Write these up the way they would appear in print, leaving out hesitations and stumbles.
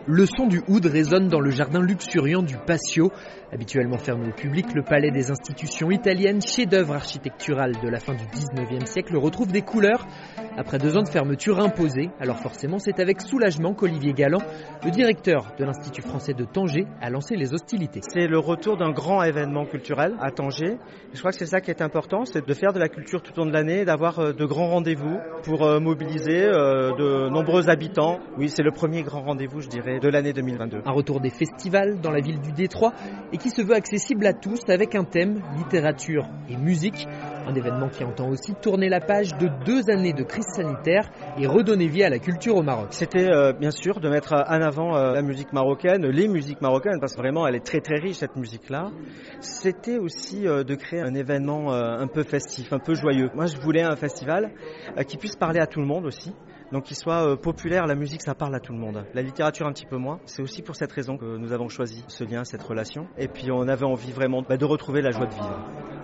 Le son du oud résonne dans le jardin luxuriant du Patio. Habituellement fermé au public, le palais des institutions italiennes, chef-d'œuvre architectural de la fin du 19e siècle, retrouve des couleurs après 2 ans de fermeture imposée. Alors forcément, c'est avec soulagement qu'Olivier Galland, le directeur de l'Institut français de Tanger, a lancé les hostilités. C'est le retour d'un grand événement culturel à Tanger. Je crois que c'est ça qui est important, c'est de faire de la culture tout au long de l'année, d'avoir de grands rendez-vous pour mobiliser de nombreux habitants. Oui, c'est le premier grand rendez-vous, je dirais, de l'année 2022. Un retour des festivals dans la ville du Détroit et qui se veut accessible à tous avec un thème, littérature et musique. Un événement qui entend aussi tourner la page de 2 années de crise sanitaire et redonner vie à la culture au Maroc. C'était bien sûr de mettre en avant la musique marocaine, les musiques marocaines, parce que vraiment elle est très très riche cette musique-là. C'était aussi de créer un événement un peu festif, un peu joyeux. Moi je voulais un festival qui puisse parler à tout le monde aussi. Donc qu'il soit populaire, la musique ça parle à tout le monde. La littérature un petit peu moins. C'est aussi pour cette raison que nous avons choisi ce lien, cette relation. Et puis on avait envie vraiment de retrouver la joie de vivre.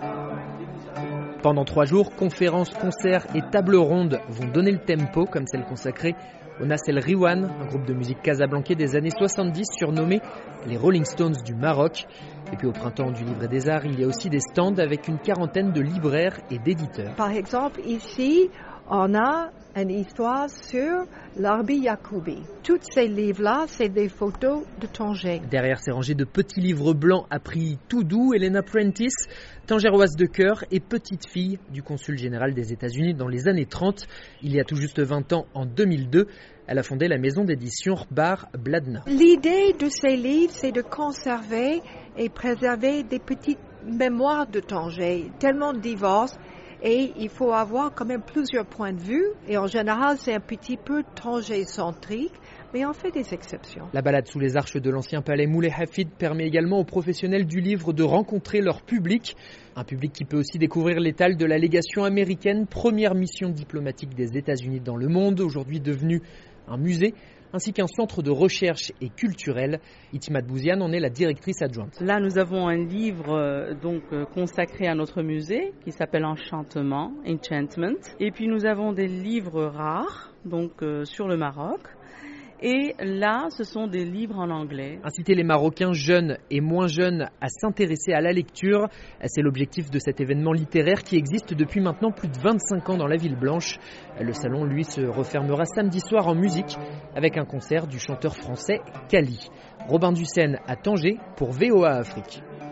Pendant 3 jours, conférences, concerts et tables rondes vont donner le tempo, comme celle consacrée au Nas El Riwan, un groupe de musique casablancais des années 70 surnommé les Rolling Stones du Maroc. Et puis au printemps du Livre et des Arts, il y a aussi des stands avec une quarantaine de libraires et d'éditeurs. Par exemple, ici, on a une histoire sur l'Arbi Yacoubi. Tous ces livres-là, c'est des photos de Tanger. Derrière ces rangées de petits livres blancs à prix tout doux, Elena Prentice, tangéroise de cœur et petite fille du consul général des États-Unis dans les années 30. Il y a tout juste 20 ans, en 2002, elle a fondé la maison d'édition Bar Bladna. L'idée de ces livres, c'est de conserver et préserver des petites mémoires de Tanger, tellement diverses. Et il faut avoir quand même plusieurs points de vue. Et en général, c'est un petit peu Tanger-centrique, mais on fait des exceptions. La balade sous les arches de l'ancien palais Moulay Hafid permet également aux professionnels du livre de rencontrer leur public. Un public qui peut aussi découvrir l'étal de la légation américaine, première mission diplomatique des États-Unis dans le monde, aujourd'hui devenue un musée, ainsi qu'un centre de recherche et culturel. Itimat Bouziane en est la directrice adjointe. Là, nous avons un livre consacré à notre musée qui s'appelle Enchantement, Enchantment. Et puis nous avons des livres rares sur le Maroc. Et là, ce sont des livres en anglais. Inciter les Marocains jeunes et moins jeunes à s'intéresser à la lecture, c'est l'objectif de cet événement littéraire qui existe depuis maintenant plus de 25 ans dans la Ville Blanche. Le salon, lui, se refermera samedi soir en musique avec un concert du chanteur français Kali. Robin Dussène à Tanger pour VOA Afrique.